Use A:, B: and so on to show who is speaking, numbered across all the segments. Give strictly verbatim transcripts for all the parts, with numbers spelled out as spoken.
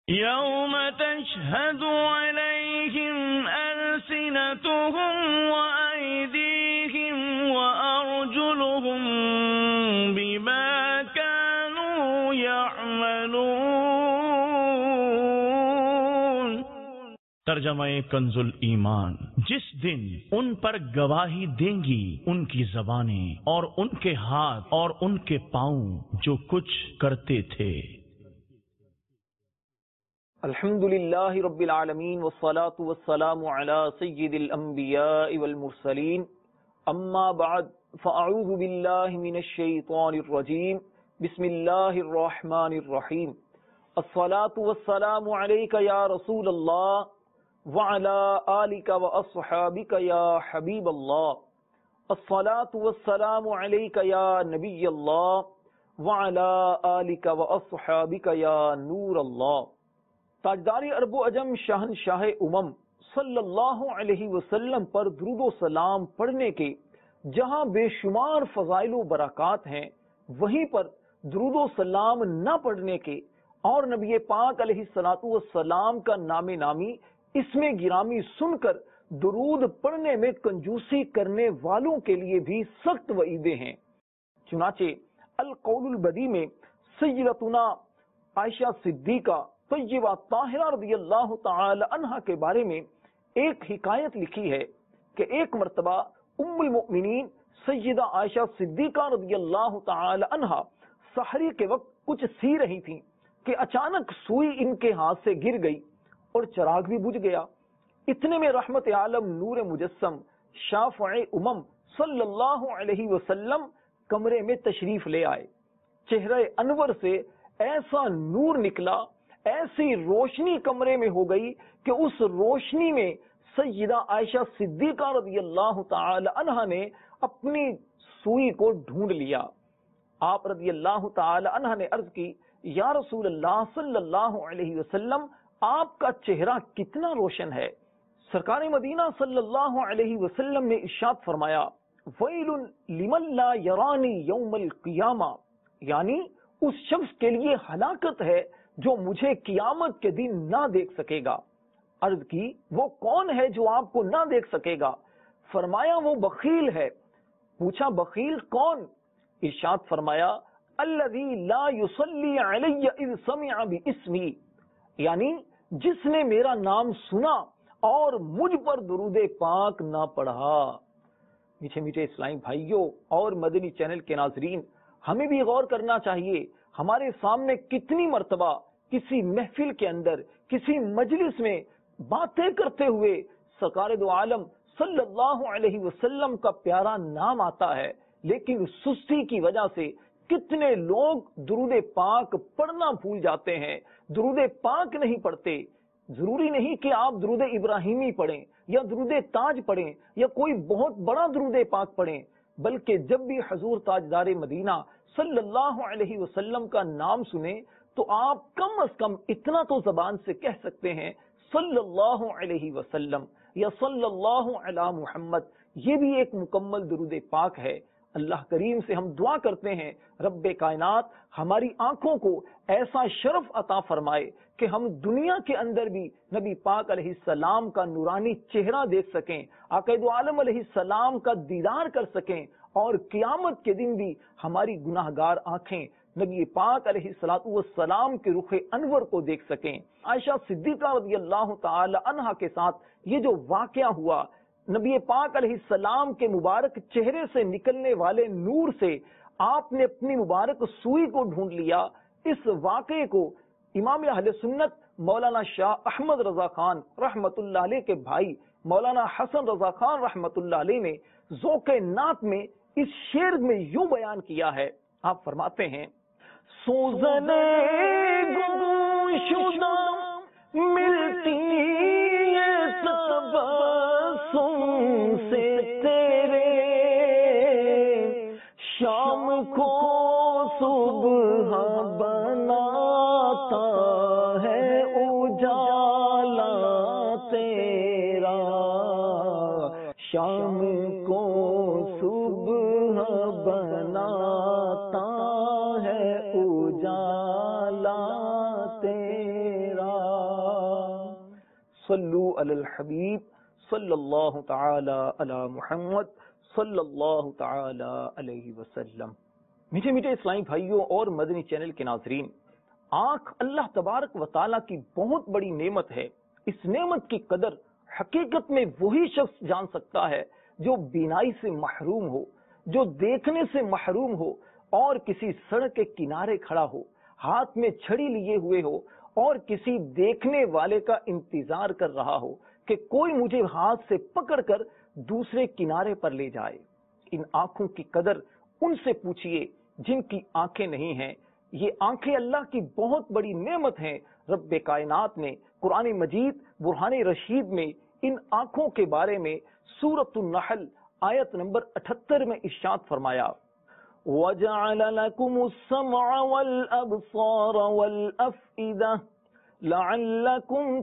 A: یوم تشہد علیہم السنتہم وایدیہم وارجلہم بما کانوا یعملون۔ ترجمہ کنز الایمان۔ جس دن ان پر گواہی دیں گی ان کی زبانیں اور ان کے ہاتھ اور ان کے پاؤں جو کچھ کرتے تھے۔
B: الحمد للہ رب العالمین والصلاة والسلام علی سید الانبیاء والمرسلین، اما بعد فاعوذ باللہ من الشیطان الرجیم، بسم اللہ الرحمن الرحیم۔ الصلاة والسلام علیک یا رسول اللہ وعلی آلک واصحابک یا حبیب اللہ۔ الصلاة والسلام علیک یا نبی اللہ وعلی آلک واصحابک یا نور اللہ۔ تاجدار عرب و عجم شہنشاہ امم صلی اللہ علیہ وسلم پر درود و سلام پڑھنے کے جہاں بے شمار فضائل و برکات ہیں، وہیں پر درود و سلام نہ پڑھنے کے اور نبی پاک علیہ الصلوۃ والسلام کا نام نامی اسم گرامی سن کر درود پڑھنے میں کنجوسی کرنے والوں کے لیے بھی سخت وعیدیں ہیں۔ چنانچہ القول البدی میں سیدتنا عائشہ صدیقہ طیبہ طاہرہ رضی اللہ تعالی عنہا کے بارے میں ایک حکایت لکھی ہے کہ ایک مرتبہ ام المؤمنین سیدہ عائشہ صدیقہ رضی اللہ تعالی عنہا سحری کے وقت کچھ سی رہی تھیں کہ اچانک سوئی ان کے ہاتھ سے گر گئی اور چراغ بھی بجھ گیا۔ اتنے میں رحمت عالم نور مجسم شافع امم صلی اللہ علیہ وسلم کمرے میں تشریف لے آئے۔ چہرہ انور سے ایسا نور نکلا، ایسی روشنی کمرے میں ہو گئی کہ اس روشنی میں سیدہ عائشہ صدیقہ رضی اللہ تعالی عنہا نے اپنی سوئی کو ڈھونڈ لیا۔ آپ رضی اللہ تعالی عنہا نے عرض کی، یا رسول اللہ صلی اللہ علیہ وسلم، آپ کا چہرہ کتنا روشن ہے۔ سرکار مدینہ صلی اللہ علیہ وسلم نے ارشاد فرمایا، ویل لمن لا یرانی یوم القیامہ، یعنی اس شخص کے لیے ہلاکت ہے جو مجھے قیامت کے دن نہ دیکھ سکے گا۔ عرض کی، وہ کون ہے جو آپ کو نہ دیکھ سکے گا؟ فرمایا، وہ بخیل ہے۔ پوچھا، بخیل کون؟ ارشاد فرمایا، الذی لا یصلی علی اذ سمع باسمی، یعنی جس نے میرا نام سنا اور مجھ پر درود پاک نہ پڑھا۔ میٹھے میٹھے اسلامی بھائیوں اور مدنی چینل کے ناظرین، ہمیں بھی غور کرنا چاہیے، ہمارے سامنے کتنی مرتبہ کسی محفل کے اندر، کسی مجلس میں باتیں کرتے ہوئے سرکار دو عالم صلی اللہ علیہ وسلم کا پیارا نام آتا ہے، لیکن سستی کی وجہ سے کتنے لوگ درود پاک پڑھنا بھول جاتے ہیں، درود پاک نہیں پڑھتے۔ ضروری نہیں کہ آپ درود ابراہیمی پڑھیں یا درود تاج پڑھیں یا کوئی بہت بڑا درود پاک پڑھیں، بلکہ جب بھی حضور تاجدار مدینہ صلی اللہ علیہ وسلم کا نام سنیں تو آپ کم از کم اتنا تو زبان سے کہہ سکتے ہیں، صلی اللہ علیہ وسلم یا صلی اللہ علی محمد۔ یہ بھی ایک مکمل درود پاک ہے۔ اللہ کریم سے ہم دعا کرتے ہیں، رب کائنات ہماری آنکھوں کو ایسا شرف عطا فرمائے کہ ہم دنیا کے اندر بھی نبی پاک علیہ السلام کا نورانی چہرہ دیکھ سکیں، آقا دو عالم علیہ السلام کا دیدار کر سکیں، اور قیامت کے دن بھی ہماری گناہ گار آنکھیں نبی پاک علیہ الصلوۃ والسلام کے رخ انور کو دیکھ سکیں۔ عائشہ صدیقہ رضی اللہ تعالی عنہا کے ساتھ یہ جو واقعہ ہوا، نبی پاک علیہ السلام کے مبارک چہرے سے نکلنے والے نور سے آپ نے اپنی مبارک سوئی کو ڈھونڈ لیا۔ اس واقعے کو امام اہل سنت مولانا شاہ احمد رضا خان رحمت اللہ علیہ کے بھائی مولانا حسن رضا خان رحمت اللہ علیہ نے ذوق نعت میں اس شعر میں یوں بیان کیا ہے۔ آپ فرماتے ہیں، سوزنے گمشدہ ملتی ہے تبسم سے تیرے، شام کو صبح بناتا ہے اجالا تیرا، شام کو صبح بناتا ہے اجالا تیرا۔ صلو علی الحبیب صلی اللہ تعالی علی محمد صلی اللہ تعالی علیہ وسلم۔ میٹھے میٹھے اسلامی بھائیوں اور مدنی چینل کے ناظرین، آنکھ اللہ تبارک و تعالیٰ کی بہت بڑی نعمت ہے۔ اس نعمت کی قدر حقیقت میں وہی شخص جان سکتا ہے جو بینائی سے محروم ہو، جو دیکھنے سے محروم ہو اور کسی سڑک کے کنارے کھڑا ہو، ہاتھ میں چھڑی لیے ہوئے ہو اور کسی دیکھنے والے کا انتظار کر رہا ہو کہ کوئی مجھے ہاتھ سے پکڑ کر دوسرے کنارے پر لے جائے۔ ان آنکھوں کی قدر ان سے پوچھئے جن کی آنکھیں نہیں ہیں۔ یہ آنکھیں اللہ کی بہت بڑی نعمت ہیں۔ رب کائنات نے قرآن مجید برہان رشید میں ان آنکھوں کے بارے میں سورۃ النحل آیت نمبر اٹھہتر میں ارشاد فرمایا، وَجَعَلَ لَكُمُ السَّمْعَ وَالْأَبْصَارَ وَالْأَفْئِدَةَ لَعَلَّكُمْ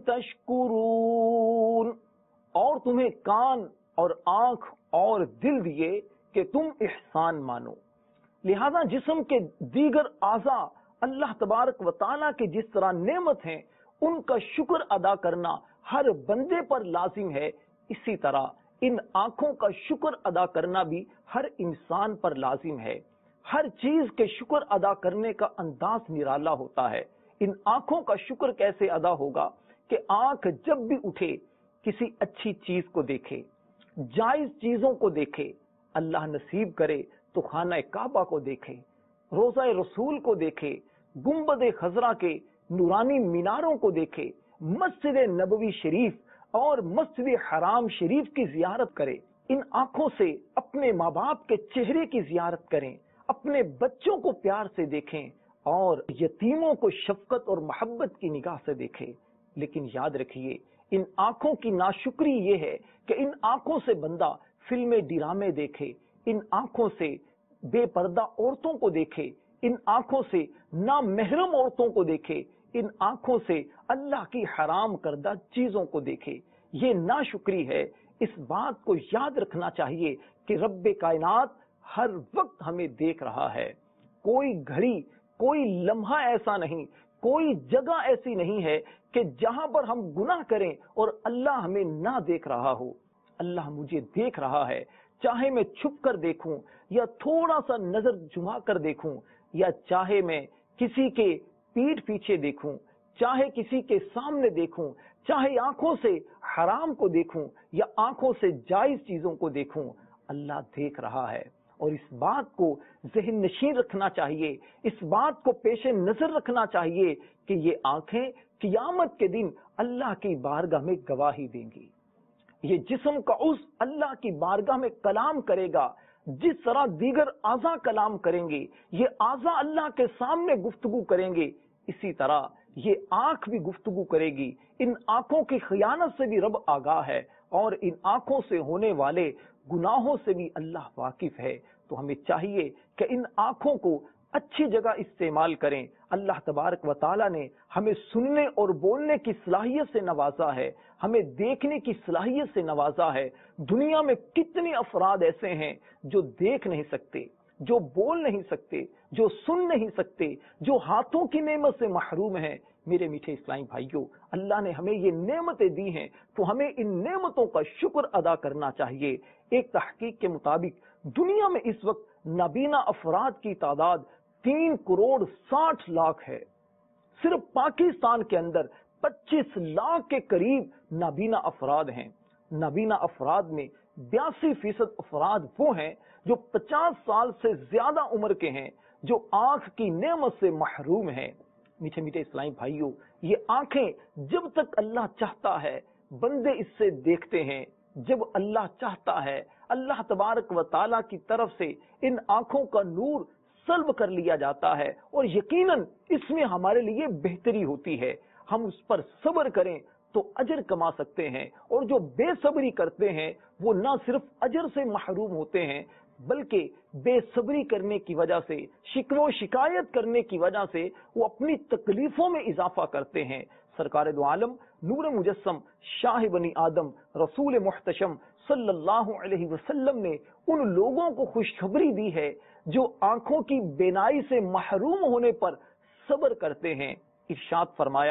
B: تَشْكُرُونَ، اور تمہیں کان اور آنکھ اور دل دیے کہ تم احسان مانو۔ لہذا جسم کے دیگر اعضاء اللہ تبارک و تعالیٰ کے جس طرح نعمت ہیں، ان کا شکر ادا کرنا ہر بندے پر لازم ہے، اسی طرح ان آنکھوں کا شکر ادا کرنا بھی ہر انسان پر لازم ہے۔ ہر چیز کے شکر ادا کرنے کا انداز نرالا ہوتا ہے۔ ان آنکھوں کا شکر کیسے ادا ہوگا کہ آنکھ جب بھی اٹھے کسی اچھی چیز کو دیکھے، جائز چیزوں کو دیکھے، اللہ نصیب کرے تو خانہ کعبہ کو دیکھے، روضہ رسول کو دیکھے، گنبد خضرا کے نورانی میناروں کو دیکھے، مسجد نبوی شریف اور مسجد حرام شریف کی زیارت کرے۔ ان آنکھوں سے اپنے ماں باپ کے چہرے کی زیارت کریں، اپنے بچوں کو پیار سے دیکھیں اور یتیموں کو شفقت اور محبت کی نگاہ سے دیکھیں۔ لیکن یاد رکھیے، ان آنکھوں کی ناشکری یہ ہے کہ ان آنکھوں سے بندہ فلمیں ڈرامے دیکھے، ان آنکھوں سے بے پردہ عورتوں کو دیکھے، ان آنکھوں سے نامحرم عورتوں کو دیکھے، ان آنکھوں سے اللہ کی حرام کردہ چیزوں کو دیکھے۔ یہ ناشکری ہے۔ اس بات کو یاد رکھنا چاہیے کہ رب کائنات ہر وقت ہمیں دیکھ رہا ہے۔ کوئی گھڑی، کوئی لمحہ ایسا نہیں، کوئی جگہ ایسی نہیں ہے کہ جہاں پر ہم گناہ کریں اور اللہ ہمیں نہ دیکھ رہا ہو۔ اللہ مجھے دیکھ رہا ہے، چاہے میں چھپ کر دیکھوں یا تھوڑا سا نظر جھما کر دیکھوں، یا چاہے میں کسی کے پیٹھ پیچھے دیکھوں، چاہے کسی کے سامنے دیکھوں، چاہے آنکھوں سے حرام کو دیکھوں یا آنکھوں سے جائز چیزوں کو دیکھوں، اللہ دیکھ رہا ہے۔ اور اس بات کو ذہن نشین رکھنا چاہیے، اس بات کو پیش نظر رکھنا چاہیے کہ یہ آنکھیں قیامت کے دن اللہ کی بارگاہ میں گواہی دیں گی۔ یہ جسم کا عضو اللہ کی بارگاہ میں کلام کرے گا، جس طرح دیگر اعضاء کلام کریں گے، یہ اعضاء اللہ کے سامنے گفتگو کریں گے، اسی طرح یہ آنکھ بھی گفتگو کرے گی۔ ان آنکھوں کی خیانت سے بھی رب آگاہ ہے اور ان آنکھوں سے ہونے والے گناہوں سے بھی اللہ واقف ہے۔ تو ہمیں چاہیے کہ ان آنکھوں کو اچھی جگہ استعمال کریں۔ اللہ تبارک و تعالیٰ نے ہمیں سننے اور بولنے کی صلاحیت سے نوازا ہے، ہمیں دیکھنے کی صلاحیت سے نوازا ہے۔ دنیا میں کتنے افراد ایسے ہیں جو دیکھ نہیں سکتے، جو بول نہیں سکتے، جو سن نہیں سکتے، جو ہاتھوں کی نعمت سے محروم ہیں۔ میرے میٹھے اسلامی بھائیوں، اللہ نے ہمیں یہ نعمتیں دی ہیں تو ہمیں ان نعمتوں کا شکر ادا کرنا چاہیے۔ ایک تحقیق کے مطابق دنیا میں اس وقت نابینا افراد کی تعداد تین کروڑ ساٹھ لاکھ ہے۔ صرف پاکستان کے اندر پچیس لاکھ کے قریب نابینا افراد ہیں۔ نابینا افراد میں بیاسی فیصد افراد وہ ہیں جو پچاس سال سے زیادہ عمر کے ہیں، جو آنکھ کی نعمت سے محروم ہیں۔ میٹھے میٹھے اسلامی بھائیوں، یہ آنکھیں جب تک اللہ چاہتا ہے بندے اس سے دیکھتے ہیں، جب اللہ چاہتا ہے اللہ تبارک و تعالیٰ کی طرف سے ان آنکھوں کا نور سلب کر لیا جاتا ہے، اور یقیناً اس میں ہمارے لیے بہتری ہوتی ہے۔ ہم اس پر صبر کریں تو اجر کما سکتے ہیں، اور جو بے صبری کرتے ہیں وہ نہ صرف اجر سے محروم ہوتے ہیں بلکہ بے صبری کرنے کی وجہ سے، شکوہ و شکایت کرنے کی وجہ سے وہ اپنی تکلیفوں میں اضافہ کرتے ہیں۔ سرکار دو عالم نور مجسم شاہ بنی آدم رسول محتشم صلی اللہ علیہ وسلم نے ان لوگوں کو خوشخبری دی ہے جو آنکھوں کی بینائی سے محروم ہونے پر صبر کرتے ہیں۔ ارشاد فرمایا،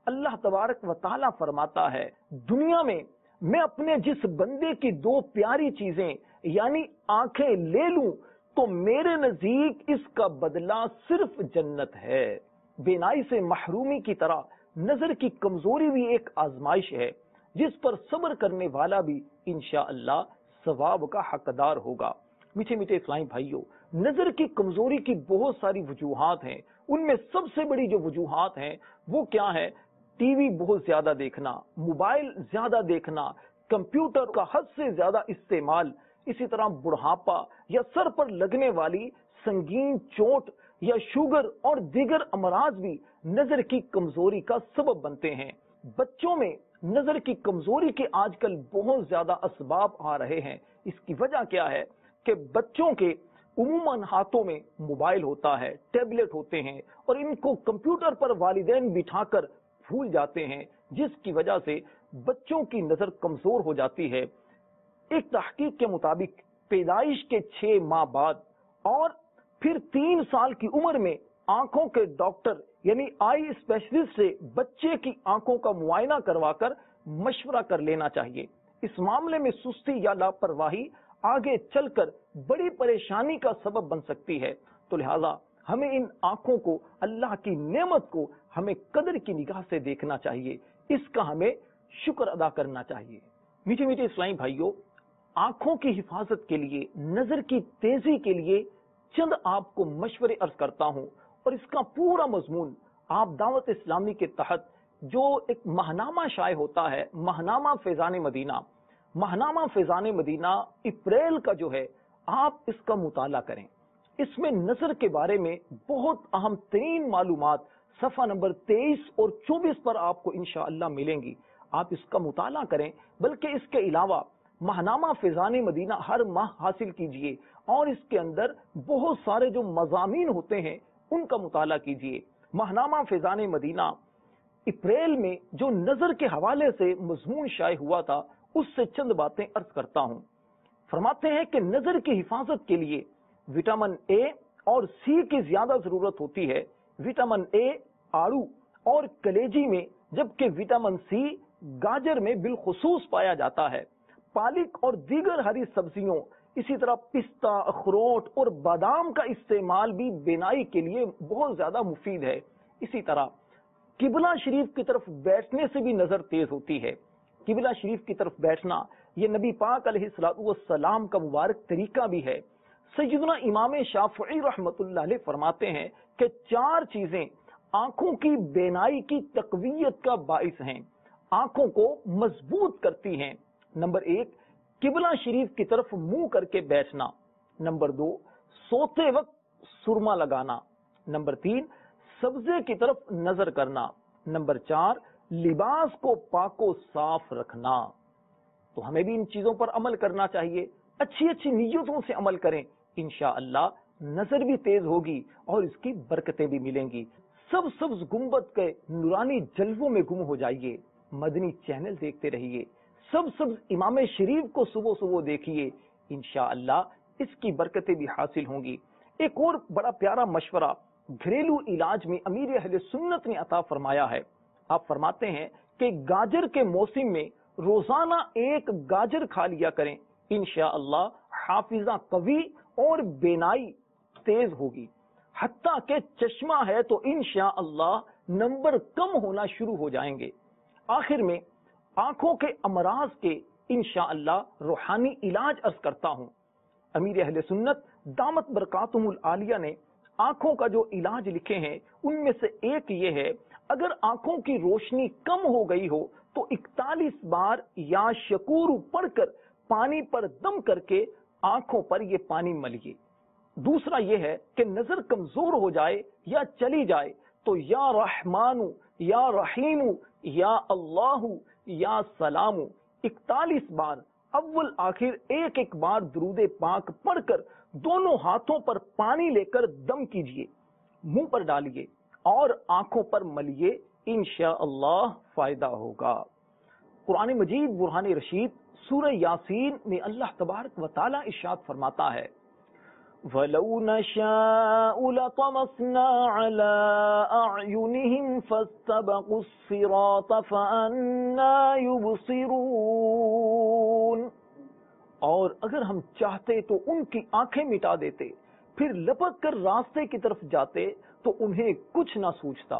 B: اللہ تبارک و تعالی فرماتا ہے دنیا میں میں اپنے جس بندے کی دو پیاری چیزیں یعنی آنکھیں لے لوں تو میرے نزدیک اس کا بدلہ صرف جنت ہے۔ بینائی سے محرومی کی طرح نظر کی کمزوری بھی ایک آزمائش ہے جس پر صبر کرنے والا بھی انشاءاللہ ثواب کا حقدار ہوگا۔ میٹھے میٹھے اسلامی بھائیوں، نظر کی کمزوری کی بہت ساری وجوہات ہیں، ان میں سب سے بڑی جو وجوہات ہیں وہ کیا ہے؟ ٹی وی بہت زیادہ دیکھنا، موبائل زیادہ دیکھنا، کمپیوٹر کا حد سے زیادہ استعمال، اسی طرح بڑھاپا یا سر پر لگنے والی سنگین چوٹ یا شوگر اور دیگر امراض بھی نظر کی کمزوری کا سبب بنتے ہیں۔ بچوں میں نظر کی کمزوری کے آج کل بہت زیادہ اسباب آ رہے ہیں۔ اس کی وجہ کیا ہے کہ بچوں کے عموماً ہاتھوں میں موبائل ہوتا ہے، ٹیبلٹ ہوتے ہیں اور ان کو کمپیوٹر پر والدین بٹھا کر بھول جاتے ہیں، جس کی وجہ سے بچوں کی نظر کمزور ہو جاتی ہے۔ ایک تحقیق کے مطابق پیدائش کے چھ ماہ بعد اور پھر تین سال کی عمر میں آنکھوں کے ڈاکٹر یعنی آئی اسپیشلسٹ سے بچے کی آنکھوں کا معائنہ کروا کر مشورہ کر لینا چاہیے۔ اس معاملے میں سستی یا لاپرواہی آگے چل کر بڑی پریشانی کا سبب بن سکتی ہے، تو لہذا ہمیں ان آنکھوں کو، اللہ کی نعمت کو ہمیں قدر کی نگاہ سے دیکھنا چاہیے، اس کا ہمیں شکر ادا کرنا چاہیے۔ میٹھے میٹھے اسلامی بھائیوں، آنکھوں کی حفاظت کے لیے، نظر کی تیزی کے لیے چند آپ کو مشورے عرض کرتا ہوں، اور اس کا پورا مضمون آپ دعوت اسلامی کے تحت جو ایک ماہنامہ شائع ہوتا ہے، ماہنامہ فیضان مدینہ، ماہنامہ فیضان مدینہ اپریل کا جو ہے، آپ اس کا مطالعہ کریں۔ اس میں نظر کے بارے میں بہت اہم ترین معلومات صفحہ نمبر تیئیس اور چوبیس پر آپ کو انشاءاللہ ملیں گی، آپ اس کا مطالعہ کریں۔ بلکہ اس کے علاوہ ماہنامہ فیضان مدینہ ہر ماہ حاصل کیجئے اور اس کے اندر بہت سارے جو مضامین ہوتے ہیں ان کا مطالعہ کیجئے۔ ماہنامہ فیضان مدینہ اپریل میں جو نظر کے حوالے سے مضمون شائع ہوا تھا، اس سے چند باتیں عرض کرتا ہوں۔ فرماتے ہیں کہ نظر کی حفاظت کے لیے وٹامن اے اور سی کی زیادہ ضرورت ہوتی ہے۔ وٹامن اے آڑو اور کلیجی میں، جبکہ وٹامن سی گاجر میں بالخصوص پایا جاتا ہے۔ پالک اور دیگر ہری سبزیوں، اسی طرح پستہ، اخروٹ اور بادام کا استعمال بھی بینائی کے لیے بہت زیادہ مفید ہے۔ اسی طرح قبلہ شریف کی طرف بیٹھنے سے بھی نظر تیز ہوتی ہے۔ قبلہ شریف کی طرف بیٹھنا یہ نبی پاک علیہ الصلوۃ والسلام کا مبارک طریقہ بھی ہے۔ سیدنا امام شافعی رحمۃ اللہ علیہ فرماتے ہیں کہ چار چیزیں آنکھوں کی بینائی کی تقویت کا باعث ہیں، آنکھوں کو مضبوط کرتی ہیں۔ نمبر ایک، قبلہ شریف کی طرف منہ کر کے بیٹھنا۔ نمبر دو، سوتے وقت سرما لگانا۔ نمبر تین، سبزے کی طرف نظر کرنا۔ نمبر چار، لباس کو پاک و صاف رکھنا۔ تو ہمیں بھی ان چیزوں پر عمل کرنا چاہیے، اچھی اچھی نیتوں سے عمل کریں، انشاءاللہ نظر بھی تیز ہوگی اور اس کی برکتیں بھی ملیں گی۔ سب سبز گنبد کے نورانی جلووں میں گم ہو جائیے، مدنی چینل دیکھتے رہیے، سب سبز امام شریف کو صبح صبح دیکھیے، انشاءاللہ اس کی برکتیں بھی حاصل ہوں گی۔ ایک اور بڑا پیارا مشورہ گھریلو علاج میں امیر اہل سنت نے عطا فرمایا ہے۔ آپ فرماتے ہیں کہ گاجر کے موسم میں روزانہ ایک گاجر کھا لیا کریں، انشاءاللہ حافظہ قوی اور بینائی تیز ہوگی۔ حتیٰ کہ چشمہ ہے تو انشاءاللہ نمبر کم ہونا شروع ہو جائیں گے۔ آخر میں آنکھوں کے امراض کے انشاءاللہ روحانی علاج عرض کرتا ہوں۔ امیر اہل سنت دامت برکاتہم العالیہ نے آنکھوں کا جو علاج لکھے ہیں ان میں سے ایک یہ ہے، اگر آنکھوں کی روشنی کم ہو گئی ہو تو اکتالیس بار یا شکور پڑھ کر پانی پر دم کر کے آنکھوں پر یہ پانی ملیے۔ دوسرا یہ ہے کہ نظر کمزور ہو جائے یا چلی جائے تو یا رحمان یا رحیم یا اللہ یا سلام اکتالیس بار اول آخر ایک ایک بار درود پاک پڑھ کر دونوں ہاتھوں پر پانی لے کر دم کیجئے، منہ پر ڈالیے اور آنکھوں پر ملیے، انشاءاللہ فائدہ ہوگا۔ قرآن مجید برہان رشید سورہ یاسین میں اللہ تبارک و تعالی ارشاد فرماتا ہے، وَلَوْ نَشَاءُ لَطَمَسْنَا عَلَىٰ أَعْيُنِهِمْ فَاسْتَبَقُوا الصِّرَاطَ فَأَنَّىٰ يُبْصِرُونَ۔ اور اگر ہم چاہتے تو ان کی آنکھیں مٹا دیتے، پھر لپک کر راستے کی طرف جاتے تو انہیں کچھ نہ سوچتا۔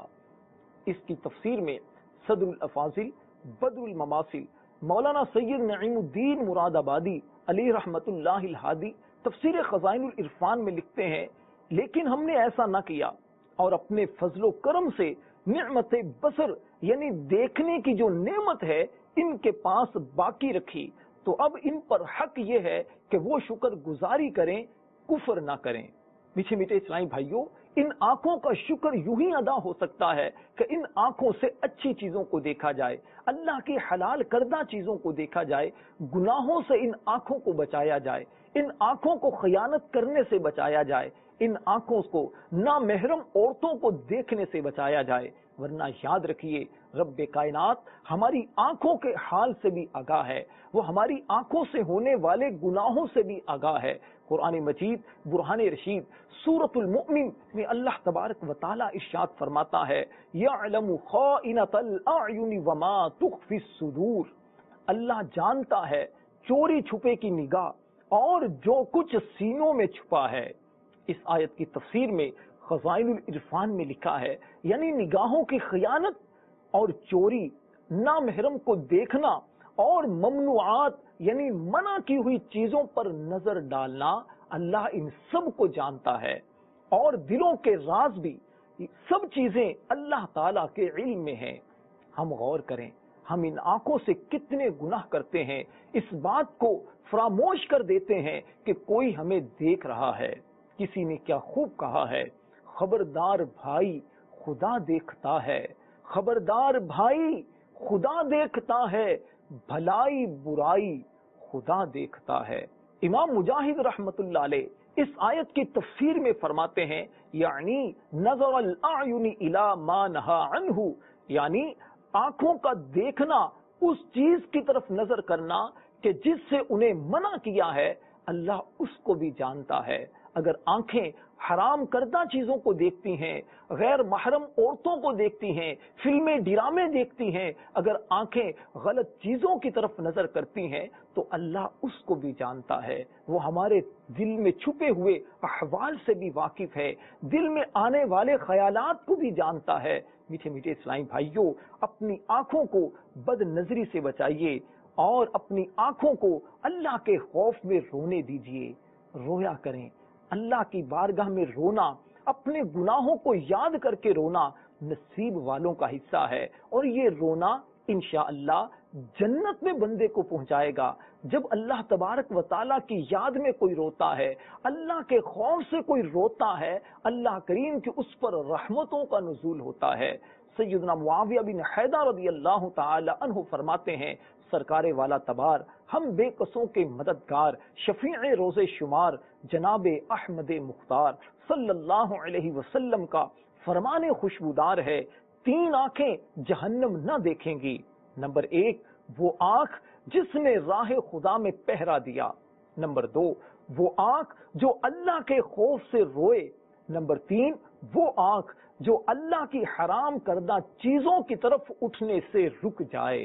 B: اس کی تفسیر میں صدر الافاضل بدر المماثل مولانا سید نعیم الدین مراد آبادی علی رحمت اللہ الہادی تفسیر خزائن العرفان میں لکھتے ہیں، لیکن ہم نے ایسا نہ کیا اور اپنے فضل و کرم سے نعمت بصر یعنی دیکھنے کی جو نعمت ہے ان کے پاس باقی رکھی، تو اب ان پر حق یہ ہے کہ وہ شکر گزاری کریں، کفر نہ کریں۔ میٹھے میٹھے اسلامی بھائیوں، ان آنکھوں کا شکر یوں ہی ادا ہو سکتا ہے کہ ان آنکھوں سے اچھی چیزوں کو دیکھا جائے، اللہ کی حلال کردہ چیزوں کو دیکھا جائے، گناہوں سے ان آنکھوں کو بچایا جائے، ان آنکھوں کو خیانت کرنے سے بچایا جائے، ان آنکھوں کو نامحرم عورتوں کو دیکھنے سے بچایا جائے، ورنہ یاد رکھیے رب کائنات ہماری آنکھوں کے حال سے بھی آگاہ ہے، وہ ہماری آنکھوں سے ہونے والے گناہوں سے بھی آگاہ ہے۔ قرآن مجید برہان رشید سورۃ المؤمن میں اللہ تبارک و تعالی ارشاد فرماتا ہے، یعلم خائنۃ الاعین وما تخفی الصدور، اللہ جانتا ہے چوری چھپے کی نگاہ اور جو کچھ سینوں میں چھپا ہے۔ اس آیت کی تفسیر میں خزائن العرفان میں لکھا ہے، یعنی نگاہوں کی خیانت اور چوری، نامحرم کو دیکھنا اور ممنوعات یعنی منع کی ہوئی چیزوں پر نظر ڈالنا، اللہ ان سب کو جانتا ہے، اور دلوں کے راز بھی، سب چیزیں اللہ تعالیٰ کے علم میں ہیں۔ ہم غور کریں، ہم ان آنکھوں سے کتنے گناہ کرتے ہیں، اس بات کو فراموش کر دیتے ہیں کہ کوئی ہمیں دیکھ رہا ہے۔ کسی نے کیا خوب کہا ہے، خبردار بھائی خدا دیکھتا ہے، خبردار بھائی خدا دیکھتا ہے، بھلائی برائی خدا دیکھتا ہے۔ امام مجاہد رحمت اللہ علیہ اس آیت کی تفسیر میں فرماتے ہیں، یعنی نظر الاعین الی ما نہا عنہ، یعنی آنکھوں کا دیکھنا، اس چیز کی طرف نظر کرنا کہ جس سے انہیں منع کیا ہے، اللہ اس کو بھی جانتا ہے۔ اگر آنکھیں حرام کردہ چیزوں کو دیکھتی ہیں، غیر محرم عورتوں کو دیکھتی ہیں، فلمیں ڈرامے دیکھتی ہیں، اگر آنکھیں غلط چیزوں کی طرف نظر کرتی ہیں تو اللہ اس کو بھی جانتا ہے، وہ ہمارے دل میں چھپے ہوئے احوال سے بھی واقف ہے، دل میں آنے والے خیالات کو بھی جانتا ہے۔ میٹھے میٹھے اسلامی بھائیوں، اپنی آنکھوں کو بد نظری سے بچائیے اور اپنی آنکھوں کو اللہ کے خوف میں رونے دیجیے، رویا کریں۔ اللہ کی بارگاہ میں رونا، اپنے گناہوں کو یاد کر کے رونا نصیب والوں کا حصہ ہے، اور یہ رونا انشاءاللہ جنت میں بندے کو پہنچائے گا۔ جب اللہ تبارک و تعالیٰ کی یاد میں کوئی روتا ہے، اللہ کے خوف سے کوئی روتا ہے، اللہ کریم کی اس پر رحمتوں کا نزول ہوتا ہے۔ سیدنا معاویہ بن حیدر رضی اللہ تعالی عنہ فرماتے ہیں، سرکار والا تبار، ہم بے قصوں کے مددگار، شفیع روز شمار جناب احمد مختار صلی اللہ علیہ وسلم کا فرمان خوشبودار ہے، تین آنکھیں جہنم نہ دیکھیں گی۔ نمبر ایک، وہ آنکھ جس نے راہ خدا میں پہرا دیا۔ نمبر دو، وہ آنکھ جو اللہ کے خوف سے روئے۔ نمبر تین، وہ آنکھ جو اللہ کی حرام کردہ چیزوں کی طرف اٹھنے سے رک جائے۔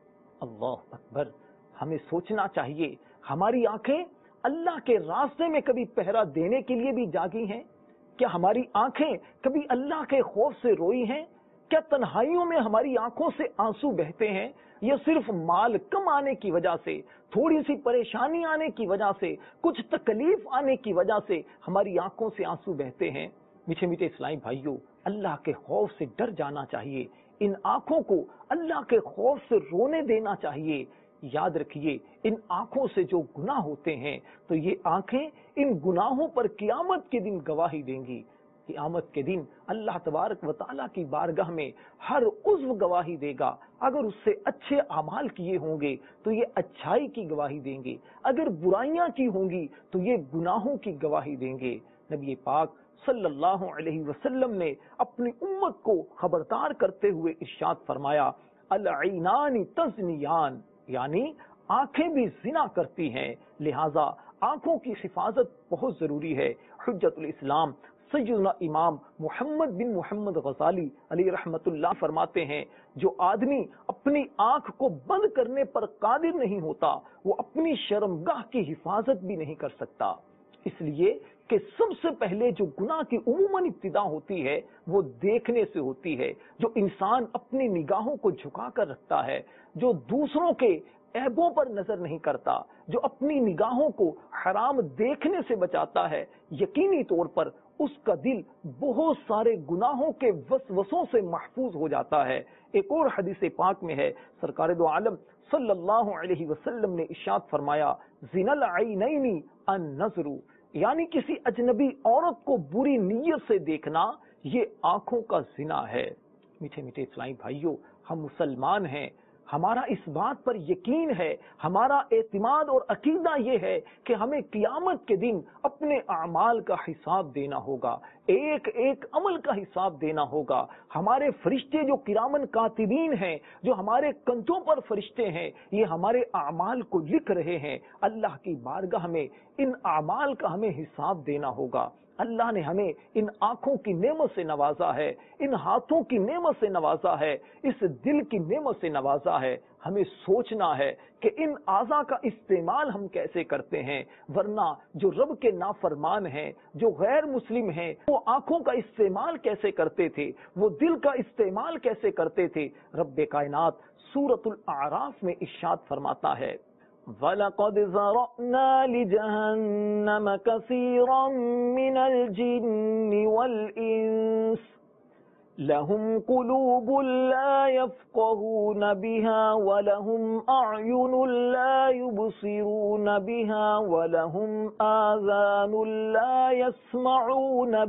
B: اللہ اکبر، ہمیں سوچنا چاہیے، ہماری آنکھیں اللہ کے راستے میں کبھی پہرا دینے کے لیے بھی جاگی ہیں؟ کیا ہماری آنکھیں کبھی اللہ کے خوف سے روئی ہیں؟ کیا تنہائیوں میں ہماری آنکھوں سے آنسو بہتے ہیں، یا صرف مال کم آنے کی وجہ سے، تھوڑی سی پریشانی آنے کی وجہ سے، کچھ تکلیف آنے کی وجہ سے ہماری آنکھوں سے آنسو بہتے ہیں؟ میٹھے میٹھے اسلامی بھائیوں، اللہ کے خوف سے ڈر جانا چاہیے، ان آنکھوں کو اللہ کے خوف سے رونے دینا چاہیے۔ یاد رکھیے، ان آنکھوں سے جو گناہ ہوتے ہیں تو یہ آنکھیں ان گناہوں پر قیامت کے دن گواہی دیں گی۔ قیامت کے دن اللہ تبارک و تعالیٰ کی بارگاہ میں ہر عضو گواہی دے گا۔ اگر اس سے اچھے اعمال کیے ہوں گے تو یہ اچھائی کی گواہی دیں گے، اگر برائیاں کی ہوں گی تو یہ گناہوں کی گواہی دیں گے۔ نبی پاک صلی اللہ علیہ وسلم نے اپنی امت کو خبردار کرتے ہوئے ارشاد فرمایا، العینان تزنیان، یعنی آنکھیں بھی زنا کرتی ہیں، لہذا آنکھوں کی حفاظت بہت ضروری ہے۔ حجت الاسلام سیدنا امام محمد بن محمد غزالی علیہ رحمت اللہ فرماتے ہیں، جو آدمی اپنی آنکھ کو بند کرنے پر قادر نہیں ہوتا وہ اپنی شرمگاہ کی حفاظت بھی نہیں کر سکتا۔ اس لیے کہ سب سے پہلے جو گناہ کی عموماً ابتدا ہوتی ہے وہ دیکھنے سے ہوتی ہے۔ جو انسان اپنی نگاہوں کو جھکا کر رکھتا ہے، جو دوسروں کے عیبوں پر نظر نہیں کرتا، جو اپنی نگاہوں کو حرام دیکھنے سے بچاتا ہے، یقینی طور پر اس کا دل بہت سارے گناہوں کے وسوسوں سے محفوظ ہو جاتا ہے۔ ایک اور حدیث پاک میں ہے، سرکار دو عالم صلی اللہ علیہ وسلم نے ارشاد فرمایا، زنا العینین النظر، یعنی کسی اجنبی عورت کو بری نیت سے دیکھنا یہ آنکھوں کا زنا ہے۔ میٹھے میٹھے اسلامی بھائیوں، ہم مسلمان ہیں، ہمارا اس بات پر یقین ہے، ہمارا اعتماد اور عقیدہ یہ ہے کہ ہمیں قیامت کے دن اپنے اعمال کا حساب دینا ہوگا، ایک ایک عمل کا حساب دینا ہوگا۔ ہمارے فرشتے جو کرامن کاتبین ہیں، جو ہمارے کندھوں پر فرشتے ہیں، یہ ہمارے اعمال کو لکھ رہے ہیں۔ اللہ کی بارگاہ میں ان اعمال کا ہمیں حساب دینا ہوگا۔ اللہ نے ہمیں ان آنکھوں کی نعمت سے نوازا ہے، ان ہاتھوں کی نعمت سے نوازا ہے، اس دل کی نعمت سے نوازا ہے۔ ہمیں سوچنا ہے کہ ان اعضاء کا استعمال ہم کیسے کرتے ہیں، ورنہ جو رب کے نافرمان ہیں، جو غیر مسلم ہیں، وہ آنکھوں کا استعمال کیسے کرتے تھے، وہ دل کا استعمال کیسے کرتے تھے۔ رب کائنات سورۃ الاعراف میں ارشاد فرماتا ہے، وَلَقَدْ ذَرَأْنَا لِجَهَنَّمَ كَثِيرًا مِنَ الْجِنِّ وَالْإِنسِ لَهُمْ قُلُوبٌ لَا يَفْقَهُونَ بِهَا وَلَهُمْ أَعْيُنٌ لَا يُبْصِرُونَ بِهَا وَلَهُمْ آذَانٌ لَا يَسْمَعُونَ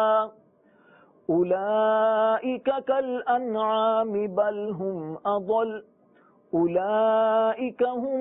B: بِهَا أُولَئِكَ كَالْأَنْعَامِ بَلْ هُمْ أَضَلُّ اولئک هم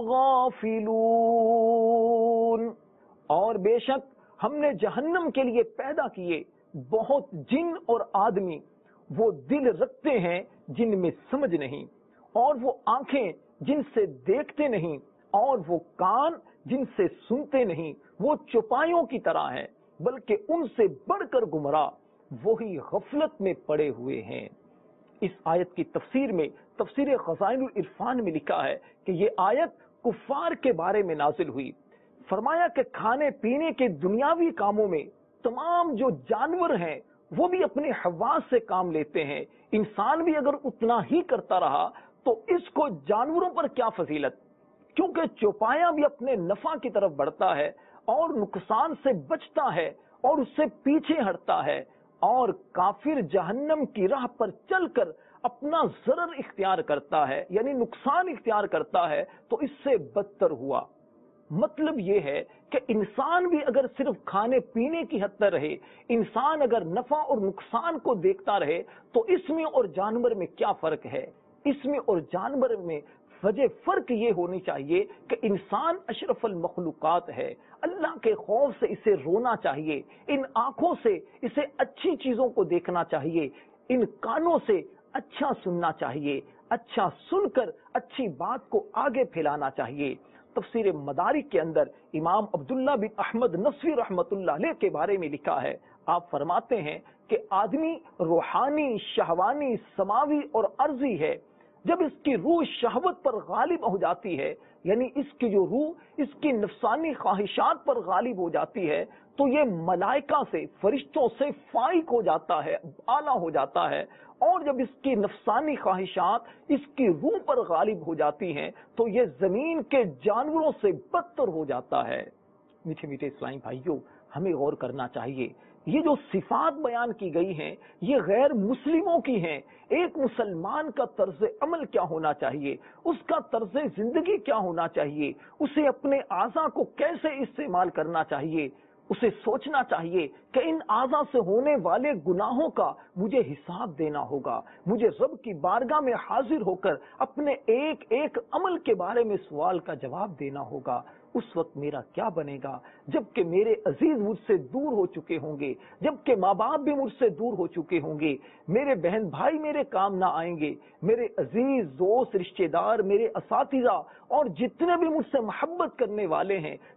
B: الغافلون۔ اور بے شک ہم نے جہنم کے لیے پیدا کیے بہت جن اور آدمی، وہ دل رکھتے ہیں جن میں سمجھ نہیں، اور وہ آنکھیں جن سے دیکھتے نہیں، اور وہ کان جن سے سنتے نہیں، وہ چوپایوں کی طرح ہیں، بلکہ ان سے بڑھ کر گمراہ وہی غفلت میں پڑے ہوئے ہیں۔ اس آیت کی تفسیر میں تفسیر خزائن العرفان میں لکھا ہے کہ یہ آیت کفار کے بارے میں نازل ہوئی۔ فرمایا کہ کھانے پینے کے دنیاوی کاموں میں تمام جو جانور ہیں وہ بھی اپنے حواس سے کام لیتے ہیں۔ انسان بھی اگر اتنا ہی کرتا رہا تو اس کو جانوروں پر کیا فضیلت، کیونکہ چوپایا بھی اپنے نفع کی طرف بڑھتا ہے اور نقصان سے بچتا ہے اور اس سے پیچھے ہٹتا ہے، اور کافر جہنم کی راہ پر چل کر اپنا ضرر اختیار کرتا ہے، یعنی نقصان اختیار کرتا ہے، تو اس سے بدتر ہوا۔ مطلب یہ ہے کہ انسان بھی اگر صرف کھانے پینے کی حد تک رہے، انسان اگر نفع اور نقصان کو دیکھتا رہے، تو اس میں اور جانور میں کیا فرق ہے؟ اس میں اور جانور میں وجہ فرق یہ ہونی چاہیے کہ انسان اشرف المخلوقات ہے، اللہ کے خوف سے اسے رونا چاہیے، ان آنکھوں سے اسے اچھی چیزوں کو دیکھنا چاہیے، ان کانوں سے اچھا سننا چاہیے، اچھا سن کر اچھی بات کو آگے پھیلانا چاہیے۔ تفسیر مدارک کے اندر امام عبداللہ بن احمد نصفی رحمت اللہ علیہ کے بارے میں لکھا ہے، آپ فرماتے ہیں کہ آدمی روحانی، شہوانی، سماوی اور عرضی ہے۔ جب اس کی روح شہوت پر غالب ہو جاتی ہے، یعنی اس کی جو روح اس کی نفسانی خواہشات پر غالب ہو جاتی ہے، تو یہ ملائکہ سے، فرشتوں سے فائق ہو جاتا ہے، اعلیٰ ہو جاتا ہے۔ اور جب اس کی نفسانی خواہشات اس کی روح پر غالب ہو جاتی ہیں تو یہ زمین کے جانوروں سے بدتر ہو جاتا ہے۔ میٹھے میٹھے اسلامی بھائیوں، ہمیں غور کرنا چاہیے، یہ جو صفات بیان کی گئی ہیں یہ غیر مسلموں کی ہیں۔ ایک مسلمان کا طرز عمل کیا ہونا چاہیے، اس کا طرز زندگی کیا ہونا چاہیے، اسے اپنے اعضاء کو کیسے استعمال کرنا چاہیے، اسے سوچنا چاہیے کہ ان اعضاء سے ہونے والے گناہوں کا مجھے حساب دینا ہوگا، مجھے رب کی بارگاہ میں حاضر ہو کر اپنے ایک ایک عمل کے بارے میں سوال کا جواب دینا ہوگا۔ اس وقت میرا کیا بنے گا جبکہ میرے عزیز مجھ سے دور ہو چکے ہوں گے، جبکہ ماں باپ بھی مجھ سے دور ہو چکے ہوں گے، میرے بہن بھائی میرے کام نہ آئیں گے، میرے عزیز دوست، رشتہ دار، میرے اساتذہ اور جتنے بھی مجھ سے محبت کرنے والے ہیں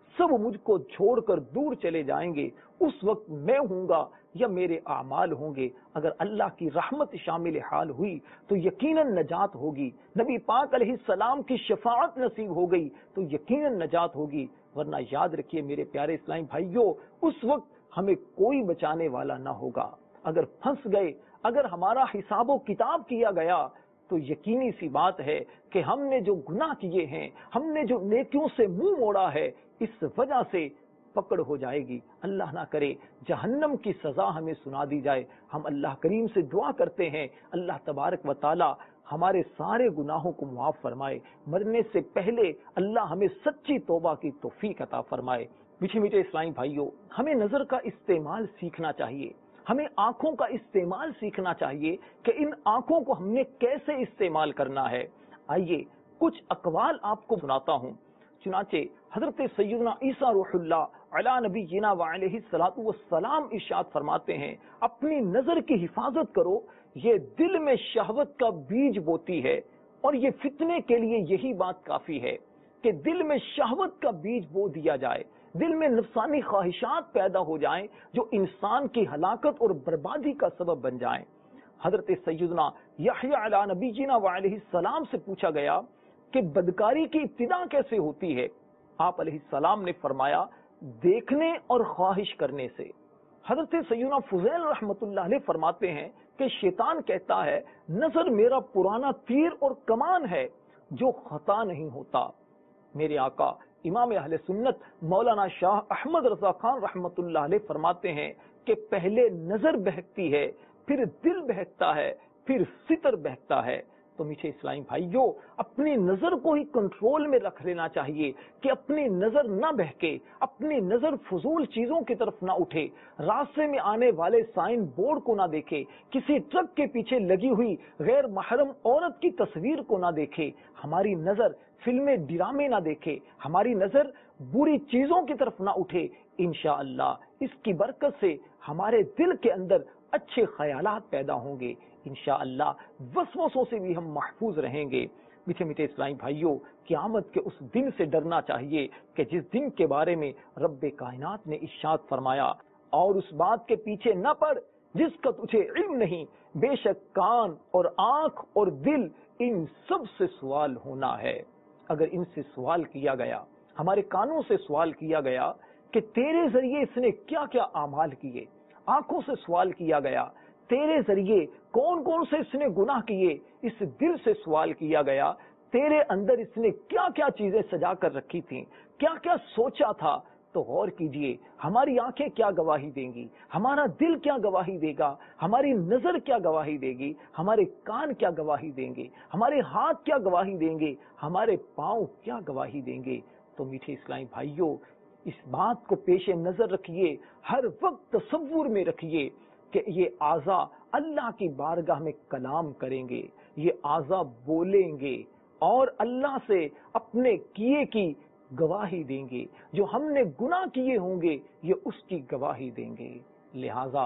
B: سب مجھ کو چھوڑ کر دور چلے جائیں گے، اس وقت میں ہوں گا یا میرے اعمال ہوں گے۔ اگر اللہ کی رحمت شامل حال ہوئی تو یقیناً نجات ہوگی، نبی پاک علیہ السلام کی شفاعت نصیب ہو گئی تو یقیناً نجات ہوگی، ورنہ یاد رکھیے میرے پیارے اسلامی بھائیوں، اس وقت ہمیں کوئی بچانے والا نہ ہوگا۔ اگر پھنس گئے، اگر ہمارا حساب و کتاب کیا گیا تو یقینی سی بات ہے کہ ہم نے جو گناہ کیے ہیں، ہم نے جو نیکیوں سے منہ موڑا ہے، اس وجہ سے پکڑ ہو جائے گی۔ اللہ نہ کرے جہنم کی سزا ہمیں سنا دی جائے۔ ہم اللہ کریم سے دعا کرتے ہیں اللہ تبارک و تعالی ہمارے سارے گناہوں کو معاف فرمائے، مرنے سے پہلے اللہ ہمیں سچی توبہ کی توفیق عطا فرمائے۔ میٹھے میٹھے اسلامی بھائیوں، ہمیں نظر کا استعمال سیکھنا چاہیے، ہمیں آنکھوں کا استعمال سیکھنا چاہیے کہ ان آنکھوں کو ہم نے کیسے استعمال کرنا ہے۔ آئیے کچھ اقوال آپ کو سناتا ہوں۔ چنانچہ حضرت سیدنا عیسیٰ روح اللہ علی نبینا وعلیہ الصلوۃ والسلام ارشاد فرماتے ہیں، اپنی نظر کی حفاظت کرو، یہ دل میں شہوت کا بیج بوتی ہے، اور یہ فتنے کے لیے یہی بات کافی ہے کہ دل میں شہوت کا بیج بو دیا جائے، دل میں نفسانی خواہشات پیدا ہو جائیں جو انسان کی ہلاکت اور بربادی کا سبب بن جائیں۔ حضرت سیدنا یحییٰ علی نبینا وعلیہ السلام سے پوچھا گیا کہ بدکاری کی ابتدا کیسے ہوتی ہے؟ آپ علیہ السلام نے فرمایا دیکھنے اور خواہش کرنے سے۔ حضرت سیدنا فضیل رحمت اللہ علیہ فرماتے ہیں کہ شیطان کہتا ہے نظر میرا پرانا تیر اور کمان ہے جو خطا نہیں ہوتا۔ میرے آقا امام اہل سنت مولانا شاہ احمد رضا خان رحمت اللہ علیہ فرماتے ہیں کہ پہلے نظر بہکتی ہے، پھر دل بہکتا ہے، پھر ستر بہکتا ہے۔ تو میٹھے اسلامی بھائیوں، اپنی نظر کو ہی کنٹرول میں رکھ لینا چاہیے کہ اپنی نظر نہ بہکے، اپنی نظر فضول چیزوں کی طرف نہ اٹھے، راستے میں آنے والے سائن بورڈ کو نہ دیکھے، کسی ٹرک کے پیچھے لگی ہوئی غیر محرم عورت کی تصویر کو نہ دیکھے، ہماری نظر فلمیں ڈرامے نہ دیکھے، ہماری نظر بری چیزوں کی طرف نہ اٹھے۔ انشاءاللہ اس کی برکت سے ہمارے دل کے اندر اچھے خیالات پیدا ہوں گے، انشاءاللہ وسوسوں سے بھی ہم محفوظ رہیں گے۔ میٹھے میٹھے اسلامی بھائیوں، قیامت کے اس دن سے ڈرنا چاہیے کہ جس دن کے بارے میں رب کائنات نے ارشاد فرمایا، اور اس بات کے پیچھے نہ پڑ جس کا تجھے علم نہیں، بے شک کان اور آنکھ اور دل ان سب سے سوال ہونا ہے۔ اگر ان سے سوال کیا گیا، ہمارے کانوں سے سوال کیا گیا کہ تیرے ذریعے اس نے کیا کیا اعمال کیے، آنکھوں سے سوال کیا گیا تیرے ذریعے کون کون سے اس نے گناہ کیے، اس دل سے سوال کیا گیا تیرے اندر اس نے کیا کیا چیزیں سجا کر رکھی تھیں، کیا کیا سوچا تھا، تو غور کیجئے ہماری آنکھیں کیا گواہی دیں گی، ہمارا دل کیا گواہی دے گا، ہماری نظر کیا گواہی دے گی، ہمارے کان کیا گواہی دیں گے، ہمارے ہاتھ کیا گواہی دیں گے، ہمارے پاؤں کیا گواہی دیں گے۔ تو میٹھے اسلامی بھائیوں، اس بات کو پیش نظر رکھیے، ہر وقت تصور میں رکھیے کہ یہ اعضاء اللہ کی بارگاہ میں کلام کریں گے، یہ اعضاء بولیں گے اور اللہ سے اپنے کیے کی گواہی دیں گے، جو ہم نے گناہ کیے ہوں گے یہ اس کی گواہی دیں گے۔ لہذا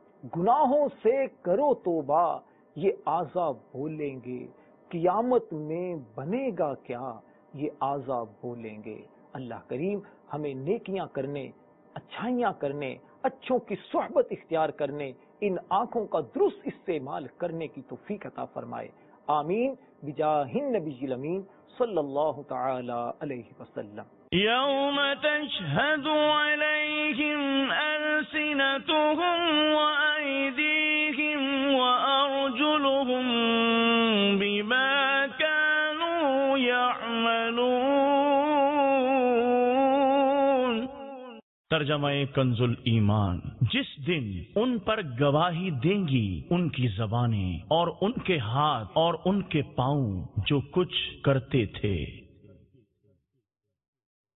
B: گناہوں سے کرو توبہ، یہ اعضاء بولیں گے، قیامت میں بنے گا کیا، یہ اعضاء بولیں گے۔ اللہ کریم ہمیں نیکیاں کرنے، اچھائیاں کرنے، اچھوں کی صحبت اختیار کرنے، ان آنکھوں کا درست استعمال کرنے کی توفیق عطا فرمائے، آمین بجاہ النبی الامین صلی اللہ تعالی علیہ وسلم۔
A: یوم تشہد علیہم السنتہم وایدیہم وارجلہم بما کانوا یعملون۔ ترجمہ کنز ایمان، جس دن ان پر گواہی دیں گی ان کی زبانیں اور ان کے ہاتھ اور ان کے پاؤں جو کچھ کرتے تھے۔